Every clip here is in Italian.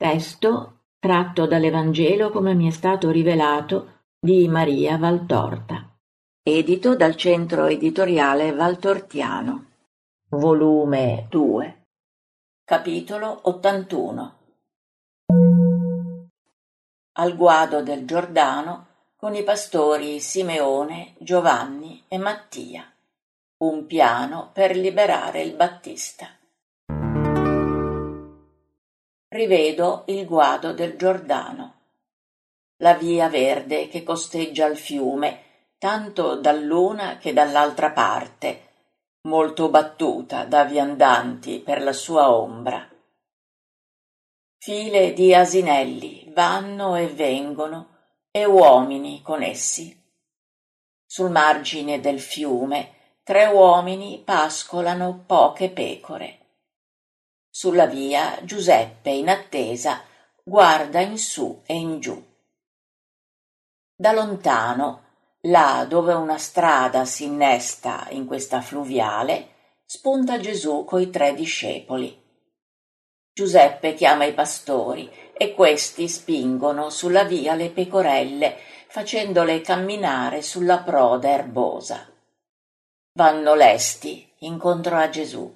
Testo tratto dall'Evangelo come mi è stato rivelato di Maria Valtorta. Edito dal Centro Editoriale Valtortiano. Volume 2. Capitolo 81. Al guado del Giordano con i pastori Simeone, Giovanni e Mattia. Un piano per liberare il Battista. Rivedo il guado del Giordano, la via verde che costeggia il fiume, tanto dall'una che dall'altra parte, molto battuta da viandanti per la sua ombra. File di asinelli vanno e vengono, e uomini con essi. Sul margine del fiume 3 uomini pascolano poche pecore. Sulla via Giuseppe, in attesa, guarda in su e in giù. Da lontano, là dove una strada si innesta in questa fluviale, spunta Gesù coi 3 discepoli. Giuseppe chiama i pastori e questi spingono sulla via le pecorelle, facendole camminare sulla proda erbosa. Vanno lesti incontro a Gesù.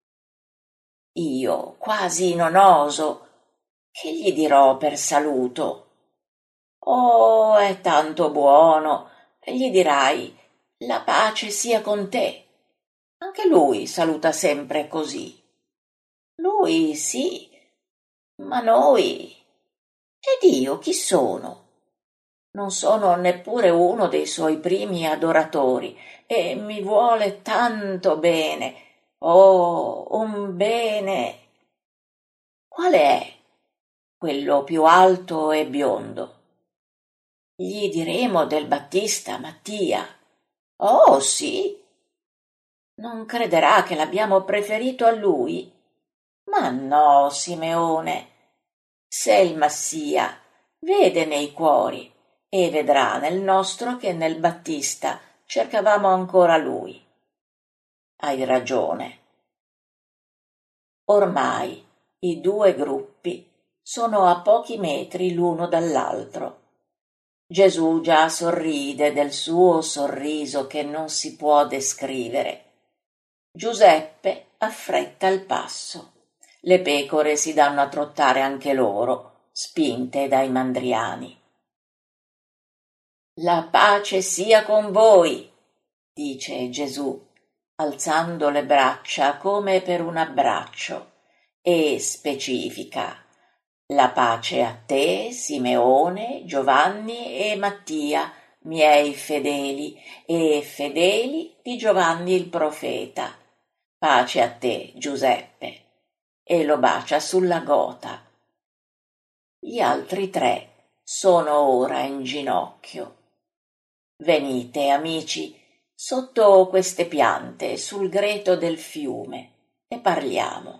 Io quasi non oso, che gli dirò per saluto? Oh, è tanto buono, e gli dirai, la pace sia con te. Anche lui saluta sempre così. Lui sì, ma noi? Ed io chi sono? Non sono neppure uno dei suoi primi adoratori, e mi vuole tanto bene. Oh, un bene! Qual è quello più alto e biondo? Gli diremo del Battista, Mattia. Oh, sì? Non crederà che l'abbiamo preferito a lui? Ma no, Simeone. Se il Massia vede nei cuori e vedrà nel nostro che nel Battista cercavamo ancora lui. Hai ragione. Ormai i 2 gruppi sono a pochi metri l'uno dall'altro. Gesù già sorride del suo sorriso che non si può descrivere. Giuseppe affretta il passo. Le pecore si danno a trottare anche loro, spinte dai mandriani. La pace sia con voi, dice Gesù, alzando le braccia come per un abbraccio, e specifica: la pace a te, Simeone, Giovanni e Mattia, miei fedeli, e fedeli di Giovanni il profeta. Pace a te, Giuseppe, e lo bacia sulla gota. Gli altri 3 sono ora in ginocchio. Venite, amici, sotto queste piante, sul greto del fiume, e parliamo.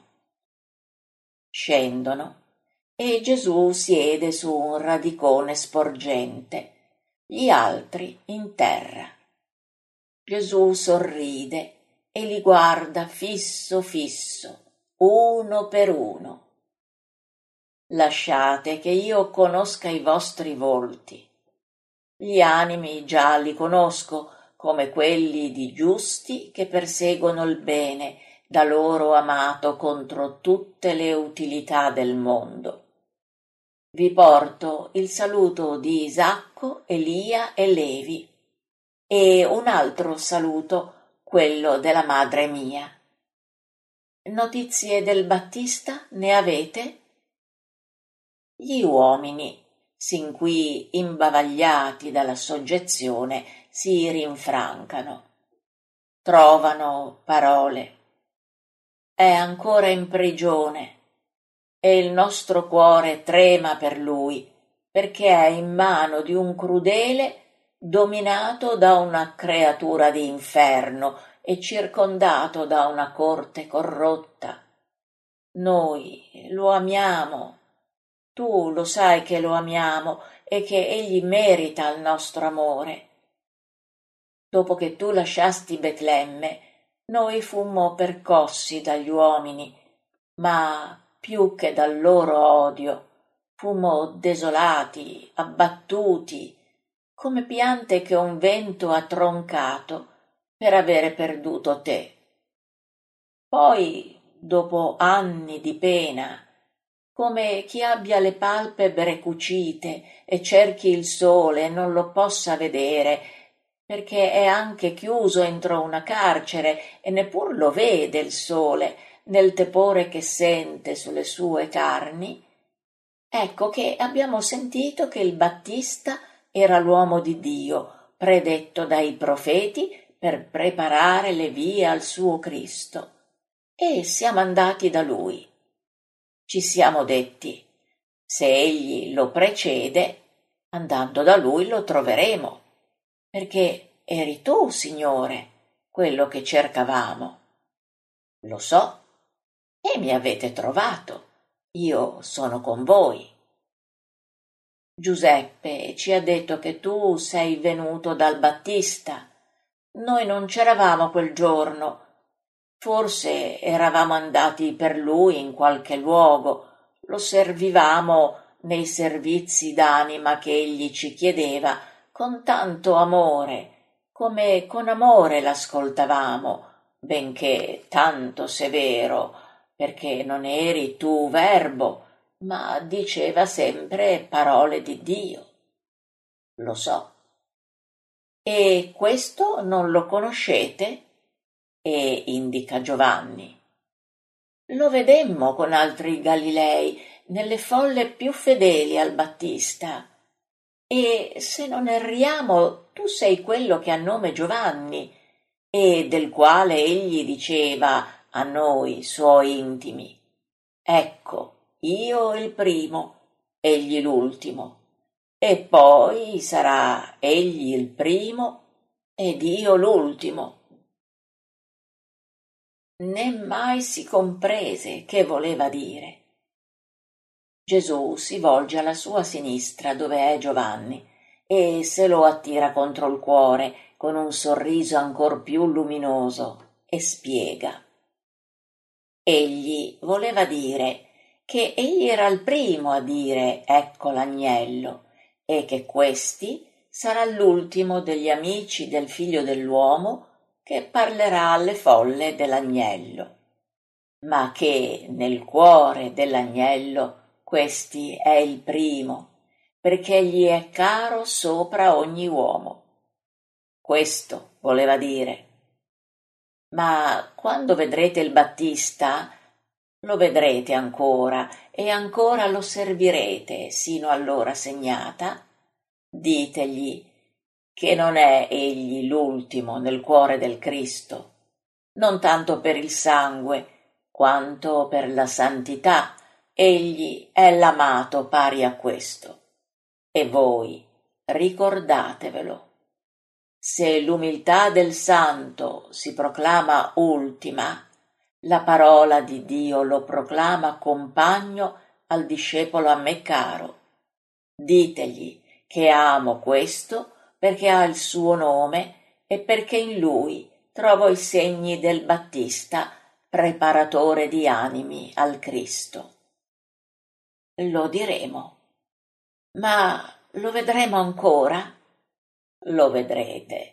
Scendono, e Gesù siede su un radicone sporgente, gli altri in terra. Gesù sorride e li guarda fisso fisso, uno per uno. Lasciate che io conosca i vostri volti. Gli animi già li conosco, come quelli di giusti che perseguono il bene, da loro amato contro tutte le utilità del mondo. Vi porto il saluto di Isacco, Elia e Levi, e un altro saluto, quello della madre mia. Notizie del Battista ne avete? Gli uomini, sin qui imbavagliati dalla soggezione, si rinfrancano. Trovano parole. È ancora in prigione e il nostro cuore trema per lui, perché è in mano di un crudele dominato da una creatura di inferno e circondato da una corte corrotta. Noi lo amiamo. Tu lo sai che lo amiamo e che egli merita il nostro amore. Dopo che tu lasciasti Betlemme, noi fummo percossi dagli uomini, ma più che dal loro odio, Fummo desolati, abbattuti, come piante che un vento ha troncato per avere perduto te. Poi, dopo anni di pena, come chi abbia le palpebre cucite e cerchi il sole e non lo possa vedere, perché è anche chiuso entro una carcere e neppur lo vede il sole nel tepore che sente sulle sue carni, ecco che abbiamo sentito che il Battista era l'uomo di Dio, predetto dai profeti per preparare le vie al suo Cristo. E siamo andati da lui. Ci siamo detti, se egli lo precede, andando da lui lo troveremo, perché eri tu, Signore, quello che cercavamo. Lo so, e mi avete trovato. Io sono con voi. Giuseppe ci ha detto che tu sei venuto dal Battista. Noi non c'eravamo quel giorno. Forse eravamo andati per lui in qualche luogo, lo servivamo nei servizi d'anima che egli ci chiedeva con tanto amore, come con amore l'ascoltavamo, benché tanto severo, perché non eri tu Verbo, ma diceva sempre parole di Dio. Lo so. E questo non lo conoscete? E indica Giovanni. Lo vedemmo con altri Galilei nelle folle più fedeli al Battista. E se non erriamo, tu sei quello che ha nome Giovanni e del quale egli diceva a noi suoi intimi: ecco, io il primo, egli l'ultimo, e poi sarà egli il primo ed io l'ultimo. Né mai si comprese che voleva dire. Gesù si volge alla sua sinistra dove è Giovanni e se lo attira contro il cuore con un sorriso ancor più luminoso e spiega. Egli voleva dire che egli era il primo a dire ecco l'agnello e che questi sarà l'ultimo degli amici del figlio dell'uomo che parlerà alle folle dell'agnello, ma che nel cuore dell'agnello questi è il primo, perché gli è caro sopra ogni uomo. Questo voleva dire. Ma quando vedrete il Battista, lo vedrete ancora e ancora lo servirete sino all'ora segnata, ditegli che non è egli l'ultimo nel cuore del Cristo, non tanto per il sangue, quanto per la santità, egli è l'amato pari a questo. E voi ricordatevelo. Se l'umiltà del santo si proclama ultima, la parola di Dio lo proclama compagno al discepolo a me caro. Ditegli che amo questo perché ha il suo nome e perché in lui trovo i segni del Battista, preparatore di animi al Cristo. Lo diremo. Ma lo vedremo ancora? Lo vedrete.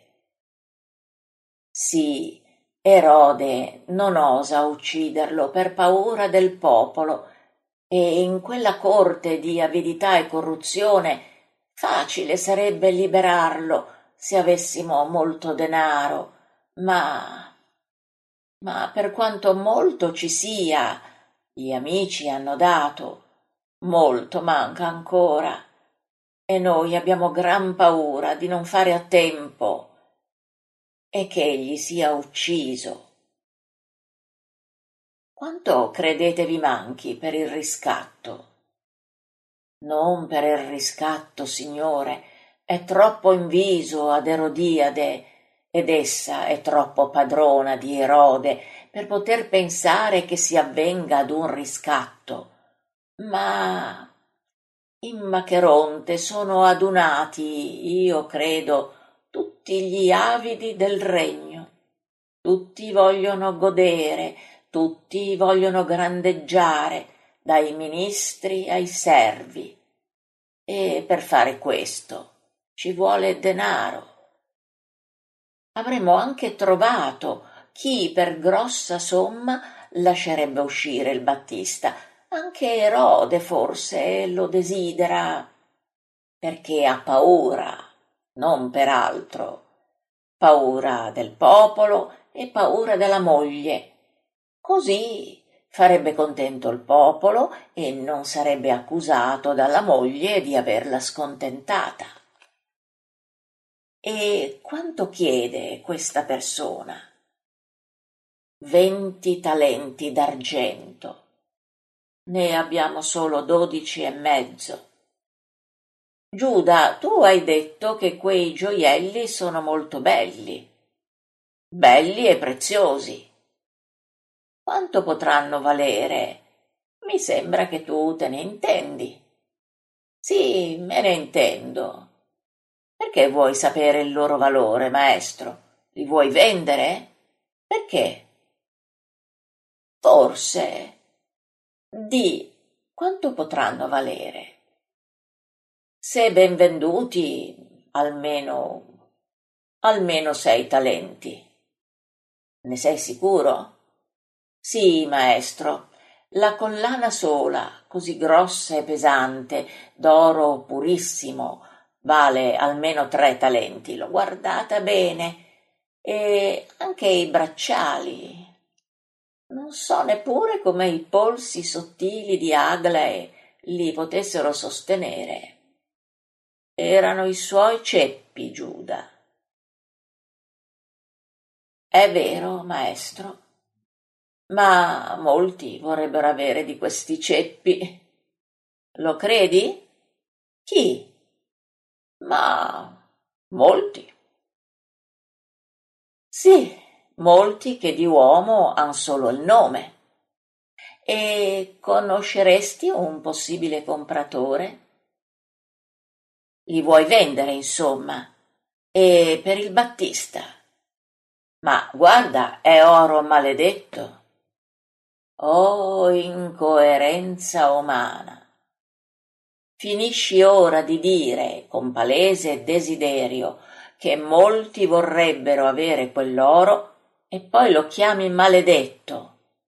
Sì, Erode non osa ucciderlo per paura del popolo, e in quella corte di avidità e corruzione facile sarebbe liberarlo se avessimo molto denaro, ma per quanto molto ci sia, gli amici hanno dato, molto manca ancora, e noi abbiamo gran paura di non fare a tempo e che egli sia ucciso. Quanto credete vi manchi per il riscatto? Non per il riscatto, Signore, è troppo inviso ad Erodiade, ed essa è troppo padrona di Erode per poter pensare che si avvenga ad un riscatto. Ma in Macheronte sono adunati, io credo, tutti gli avidi del regno. Tutti vogliono godere, tutti vogliono grandeggiare, dai ministri ai servi. e per fare questo ci vuole denaro. Avremmo anche trovato chi per grossa somma lascerebbe uscire il Battista. Anche Erode forse lo desidera, perché ha paura, non per altro. Paura del popolo e paura della moglie. Così farebbe contento il popolo e non sarebbe accusato dalla moglie di averla scontentata. E quanto chiede questa persona? 20 talenti d'argento. Ne abbiamo solo 12,5. Giuda, tu hai detto che quei gioielli sono molto belli e preziosi. Quanto potranno valere? Mi sembra che tu te ne intendi. Sì, me ne intendo. Perché vuoi sapere il loro valore, maestro? Li vuoi vendere? Perché? Forse. Di quanto potranno valere? Se ben venduti, almeno 6 talenti. Ne sei sicuro? Sì, maestro. La collana sola, così grossa e pesante, d'oro purissimo, vale almeno 3 talenti. L'ho guardata bene. E anche i bracciali. Non so neppure come i polsi sottili di Aglae li potessero sostenere. Erano i suoi ceppi, Giuda. È vero, maestro, ma molti vorrebbero avere di questi ceppi. Lo credi? Chi? Ma molti. Sì, molti che di uomo han solo il nome. E conosceresti un possibile compratore? Li vuoi vendere, insomma? E per il Battista? Ma guarda, è oro maledetto. Oh, incoerenza umana! Finisci ora di dire, con palese desiderio, che molti vorrebbero avere quell'oro e poi lo chiami maledetto.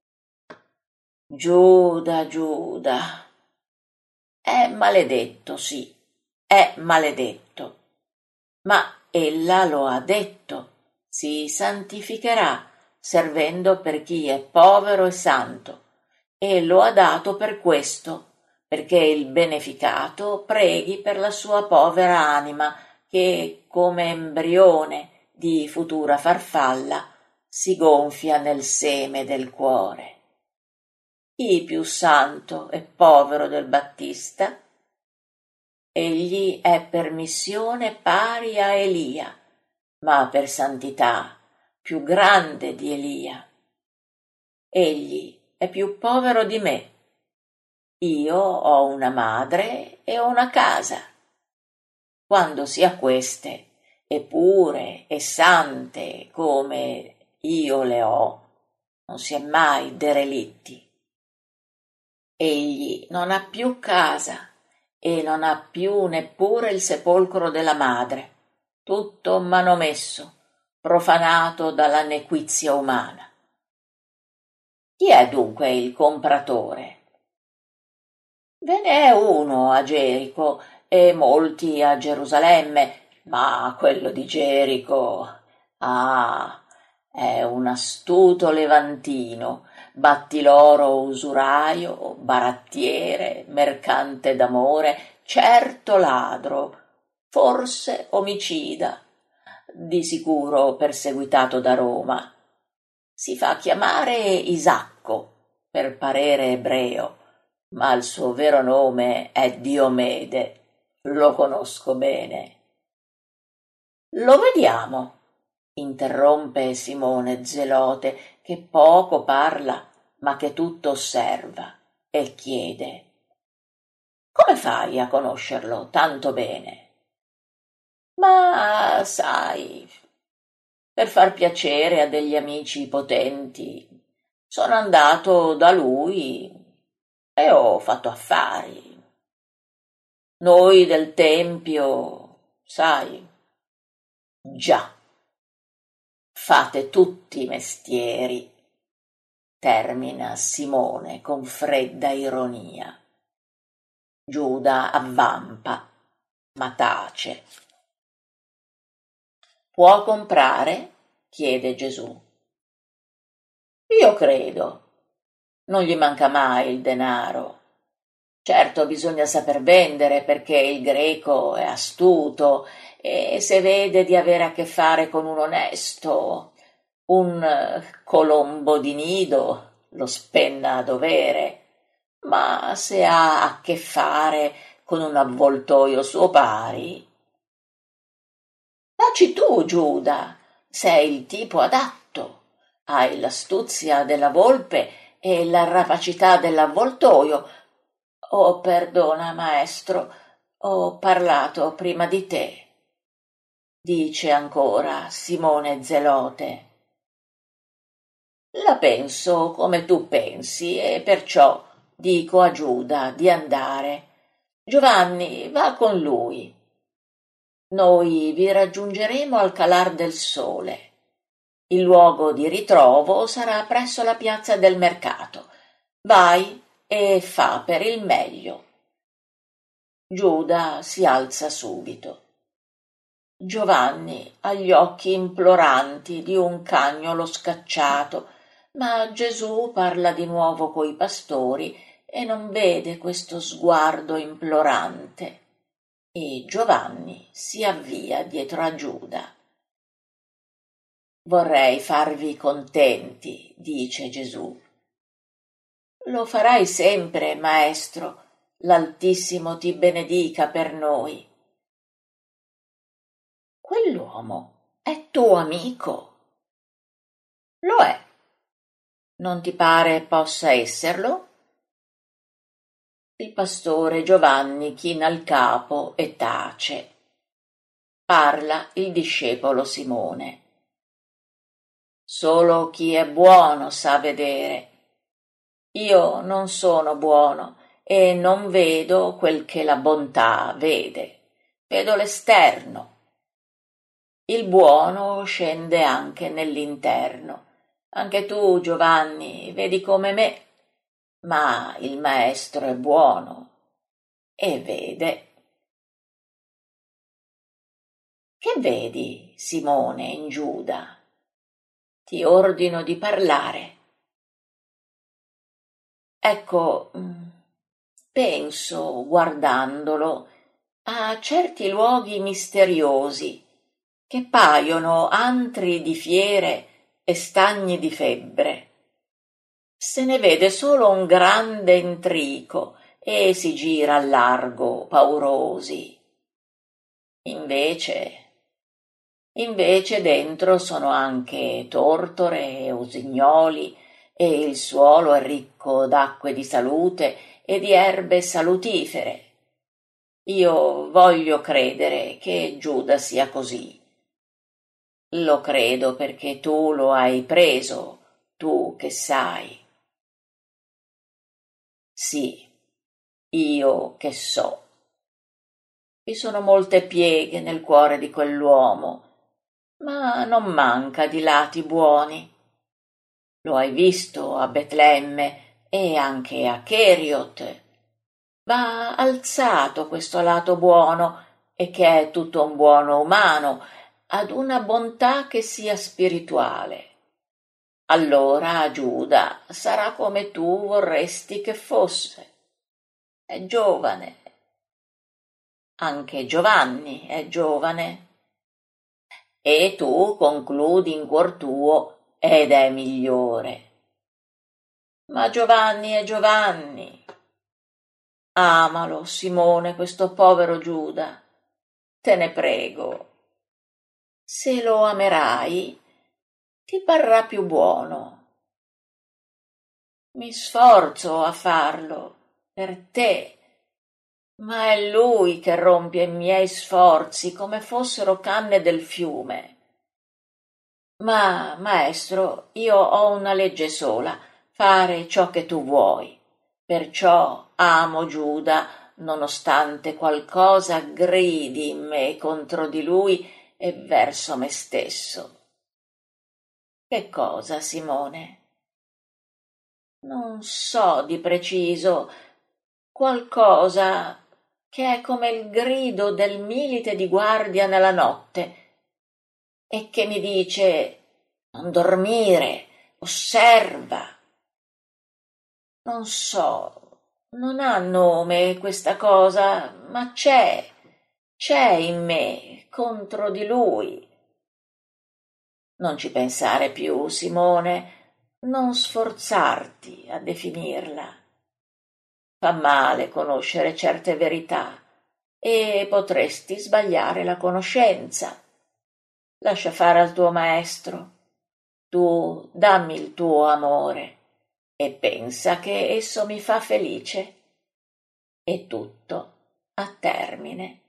Giuda, Giuda. È maledetto, sì, è maledetto. Ma ella lo ha detto, si santificherà, servendo per chi è povero e santo, e lo ha dato per questo, perché il beneficato preghi per la sua povera anima, che, come embrione di futura farfalla, si gonfia nel seme del cuore. Chi più santo e povero del Battista? Egli è per missione pari a Elia, ma per santità più grande di Elia. Egli è più povero di me. Io ho una madre e una casa. Quando si ha queste, e pure e sante come io le ho, non si è mai derelitti. Egli non ha più casa e non ha più neppure il sepolcro della madre, tutto manomesso, profanato dalla nequizia umana. Chi è dunque il compratore? Ve ne è uno a Gerico e molti a Gerusalemme, ma quello di Gerico, è un astuto levantino, battiloro usuraio, barattiere, mercante d'amore, certo ladro, forse omicida, di sicuro perseguitato da Roma. Si fa chiamare Isacco per parere ebreo, ma il suo vero nome è Diomede. Lo conosco bene. Lo vediamo, interrompe Simone Zelote, che poco parla, ma che tutto osserva, e chiede: come fai a conoscerlo tanto bene? Ma sai, per far piacere a degli amici potenti, sono andato da lui e ho fatto affari. Noi del Tempio, sai, già, fate tutti i mestieri, termina Simone con fredda ironia. Giuda avvampa, ma tace. Può comprare? Chiede Gesù. Io credo. Non gli manca mai il denaro. Certo, bisogna saper vendere perché il greco è astuto e se vede di avere a che fare con un onesto, un colombo di nido, lo spenna a dovere. Ma se ha a che fare con un avvoltoio suo pari, dacci tu, Giuda, sei il tipo adatto. Hai l'astuzia della volpe e la rapacità dell'avvoltoio. Oh, perdona, maestro, ho parlato prima di te, dice ancora Simone Zelote. La penso come tu pensi e perciò dico a Giuda di andare. Giovanni, va con lui. Noi vi raggiungeremo al calar del sole. Il luogo di ritrovo sarà presso la piazza del mercato. Vai e fa per il meglio. Giuda si alza subito. Giovanni ha gli occhi imploranti di un cagnolo scacciato, ma Gesù parla di nuovo coi pastori e non vede questo sguardo implorante. E Giovanni si avvia dietro a Giuda. Vorrei farvi contenti, dice Gesù. Lo farai sempre, maestro, l'Altissimo ti benedica per noi. Quell'uomo è tuo amico. Lo è. Non ti pare possa esserlo? Il pastore Giovanni china il capo e tace. Parla il discepolo Simone. Solo chi è buono sa vedere. Io non sono buono e non vedo quel che la bontà vede. Vedo l'esterno. Il buono scende anche nell'interno. Anche tu, Giovanni, vedi come me, ma il maestro è buono e vede. Che vedi, Simone, in Giuda? Ti ordino di parlare. Ecco, penso, guardandolo, a certi luoghi misteriosi che paiono antri di fiere e stagni di febbre. Se ne vede solo un grande intrico e si gira al largo, paurosi. Invece dentro sono anche tortore e usignoli e il suolo è ricco d'acque di salute e di erbe salutifere. Io voglio credere che Giuda sia così. Lo credo perché tu lo hai preso, tu che sai. Sì, io che so. Vi sono molte pieghe nel cuore di quell'uomo, ma non manca di lati buoni. Lo hai visto a Betlemme e anche a Cheriot. Va alzato questo lato buono, e che è tutto un buono umano, ad una bontà che sia spirituale. Allora Giuda sarà come tu vorresti che fosse. È giovane. Anche Giovanni è giovane. E tu concludi in cuor tuo ed è migliore. Ma Giovanni è Giovanni. Amalo, Simone, questo povero Giuda. Te ne prego. Se lo amerai, ti parrà più buono. Mi sforzo a farlo per te, ma è lui che rompe i miei sforzi come fossero canne del fiume. Ma, maestro, io ho una legge sola, fare ciò che tu vuoi. Perciò amo Giuda, nonostante qualcosa gridi in me contro di lui e verso me stesso. Che cosa, Simone? Non so di preciso, qualcosa che è come il grido del milite di guardia nella notte e che mi dice: non dormire, osserva. Non so, non ha nome questa cosa, ma c'è in me contro di lui. Non ci pensare più, Simone, non sforzarti a definirla. Fa male conoscere certe verità e potresti sbagliare la conoscenza. Lascia fare al tuo maestro. Tu dammi il tuo amore e pensa che esso mi fa felice. E tutto a termine.